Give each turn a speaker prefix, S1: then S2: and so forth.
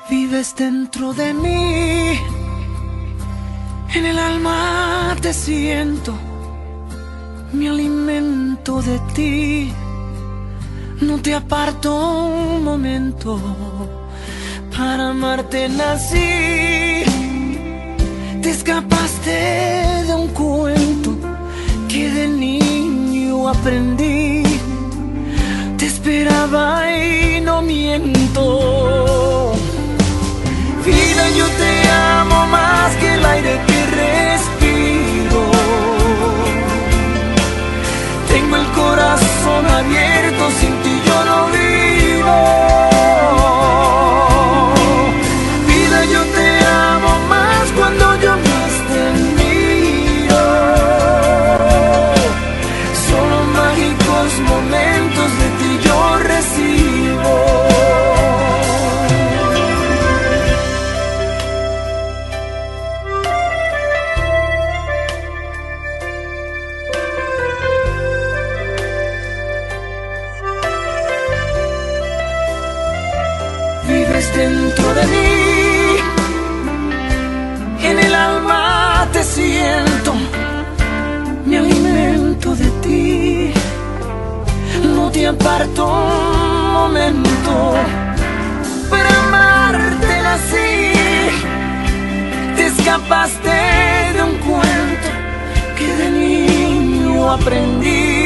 S1: Vives dentro de mí, en el alma te siento, me alimento de ti. No te aparto un momento, para amarte nací. Te escapaste de un cuento que de niño aprendí. Te esperaba y no miento. Vida, yo te amo más que el aire que respiro. Tengo el corazón abierto, sin ti yo no vivo. Vida, yo te amo más cuando yo más te miro. Solo mágicos momentos de ti yo recibo. Dentro de mí, en el alma te siento, me alimento de ti. No te aparto un momento, para amarte nací. Te escapaste de un cuento que de niño aprendí.